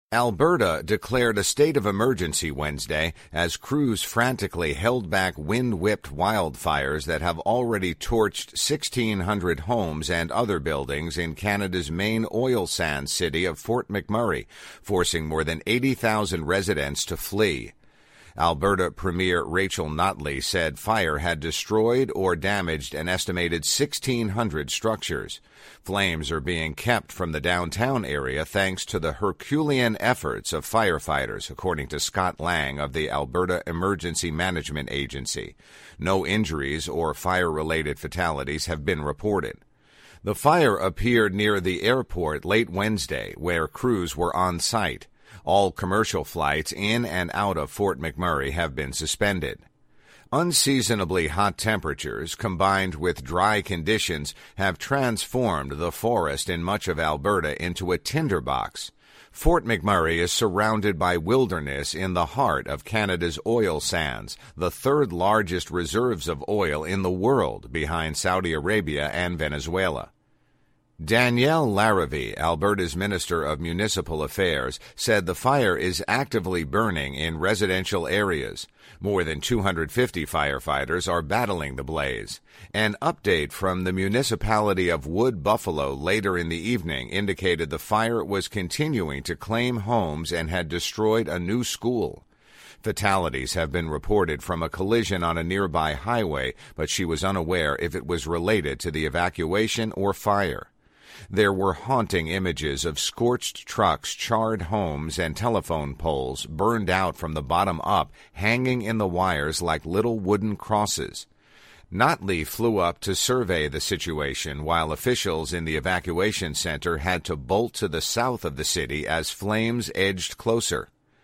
Alberta declared a state of emergency Wednesday as crews frantically held back wind-whipped wildfires that have already torched 1,600 homes and other buildings in Canada's main oil sands city of Fort McMurray, forcing more than 80,000 residents to flee. Alberta Premier Rachel Notley said fire had destroyed or damaged an estimated 1,600 structures. Flames are being kept from the downtown area thanks to the Herculean efforts of firefighters, according to Scott Lang of the Alberta Emergency Management Agency. No injuries or fire-related fatalities have been reported. The fire appeared near the airport late Wednesday, where crews were on site. All commercial flights in and out of Fort McMurray have been suspended. Unseasonably hot temperatures combined with dry conditions have transformed the forest in much of Alberta into a tinderbox. Fort McMurray is surrounded by wilderness in the heart of Canada's oil sands, the third largest reserves of oil in the world behind Saudi Arabia and Venezuela. Danielle Larrivee, Alberta's Minister of Municipal Affairs, said the fire is actively burning in residential areas. More than 250 firefighters are battling the blaze. An update from the municipality of Wood Buffalo later in the evening indicated the fire was continuing to claim homes and had destroyed a new school. Fatalities have been reported from a collision on a nearby highway, but she was unaware if it was related to the evacuation or fire. There were haunting images of scorched trucks, charred homes, and telephone poles burned out from the bottom up, hanging in the wires like little wooden crosses. Notley flew up to survey the situation, while officials in the evacuation center had to bolt to the south of the city as flames edged closer.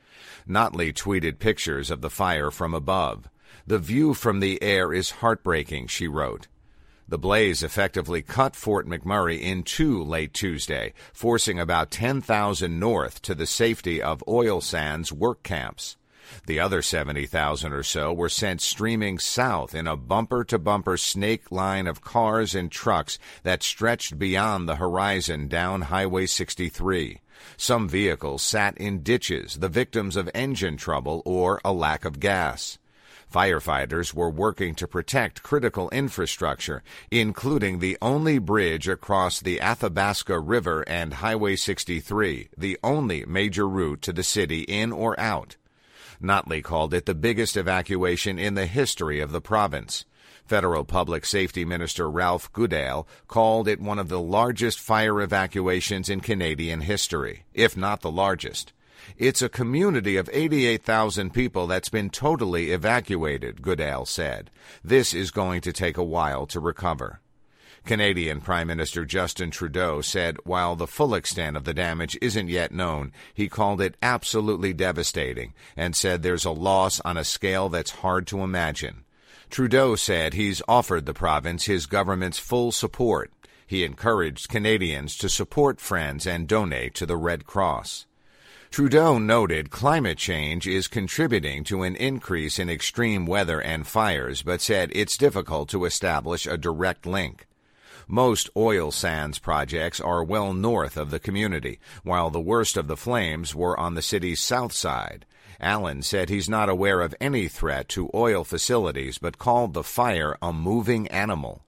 Notley tweeted pictures of the fire from above. "The view from the air is heartbreaking," she wrote. The blaze effectively cut Fort McMurray in two late Tuesday, forcing about 10,000 north to the safety of oil sands work camps. The other 70,000 or so were sent streaming south in a bumper-to-bumper snake line of cars and trucks that stretched beyond the horizon down Highway 63. Some vehicles sat in ditches, the victims of engine trouble or a lack of gas. Firefighters were working to protect critical infrastructure, including the only bridge across the Athabasca River and Highway 63, the only major route to the city in or out. Notley called it the biggest evacuation in the history of the province. Federal Public Safety Minister Ralph Goodale called it one of the largest fire evacuations in Canadian history, if not the largest. "It's a community of 88,000 people that's been totally evacuated," Goodale said. "This is going to take a while to recover." Canadian Prime Minister Justin Trudeau said while the full extent of the damage isn't yet known, he called it absolutely devastating and said there's a loss on a scale that's hard to imagine. Trudeau said he's offered the province his government's full support. He encouraged Canadians to support friends and donate to the Red Cross. Trudeau noted climate change is contributing to an increase in extreme weather and fires, but said it's difficult to establish a direct link. Most oil sands projects are well north of the community, while the worst of the flames were on the city's south side. Allen said he's not aware of any threat to oil facilities, but called the fire a moving animal.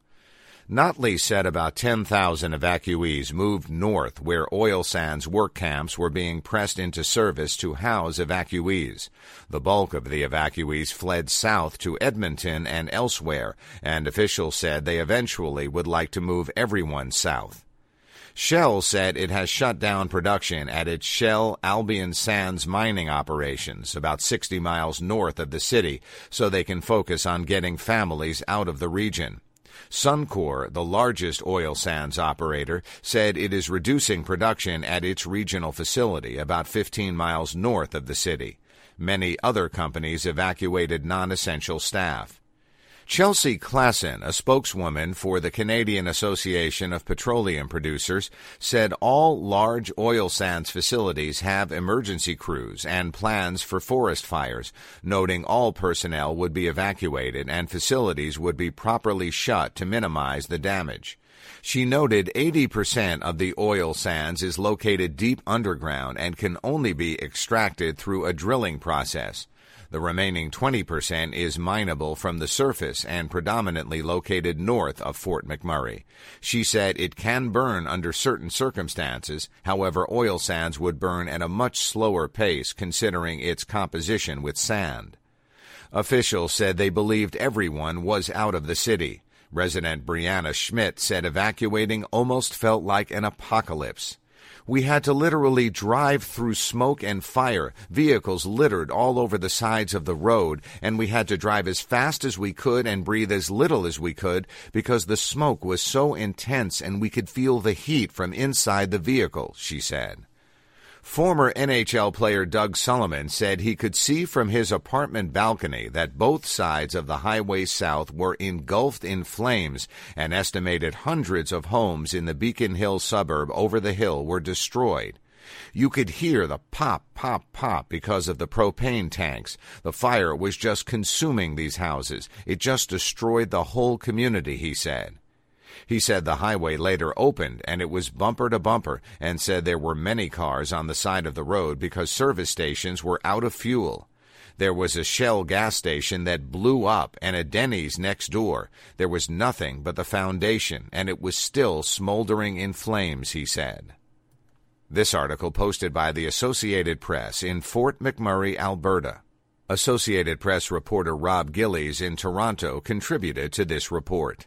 Notley said about 10,000 evacuees moved north where oil sands work camps were being pressed into service to house evacuees. The bulk of the evacuees fled south to Edmonton and elsewhere, and officials said they eventually would like to move everyone south. Shell said it has shut down production at its Shell Albion Sands mining operations about 60 miles north of the city so they can focus on getting families out of the region. Suncor, the largest oil sands operator, said it is reducing production at its regional facility about 15 miles north of the city. Many other companies evacuated non-essential staff. Chelsea Klassen, a spokeswoman for the Canadian Association of Petroleum Producers, said all large oil sands facilities have emergency crews and plans for forest fires, noting all personnel would be evacuated and facilities would be properly shut to minimize the damage. She noted 80% of the oil sands is located deep underground and can only be extracted through a drilling process. The remaining 20% is mineable from the surface and predominantly located north of Fort McMurray. She said it can burn under certain circumstances. However, oil sands would burn at a much slower pace considering its composition with sand. Officials said they believed everyone was out of the city. Resident Brianna Schmidt said evacuating almost felt like an apocalypse. We had to literally drive through smoke and fire, vehicles littered all over the sides of the road, and we had to drive as fast as we could and breathe as little as we could because the smoke was so intense and we could feel the heat from inside the vehicle, she said. Former NHL player Doug Sullivan said he could see from his apartment balcony that both sides of the Highway South were engulfed in flames, and estimated hundreds of homes in the Beacon Hill suburb over the hill were destroyed. You could hear the pop, pop, pop because of the propane tanks. The fire was just consuming these houses. It just destroyed the whole community, he said. He said the highway later opened and it was bumper to bumper, and said there were many cars on the side of the road because service stations were out of fuel. There was a Shell gas station that blew up and a Denny's next door. There was nothing but the foundation, and it was still smoldering in flames, he said. This article posted by the Associated Press in Fort McMurray, Alberta. Associated Press reporter Rob Gillies in Toronto contributed to this report.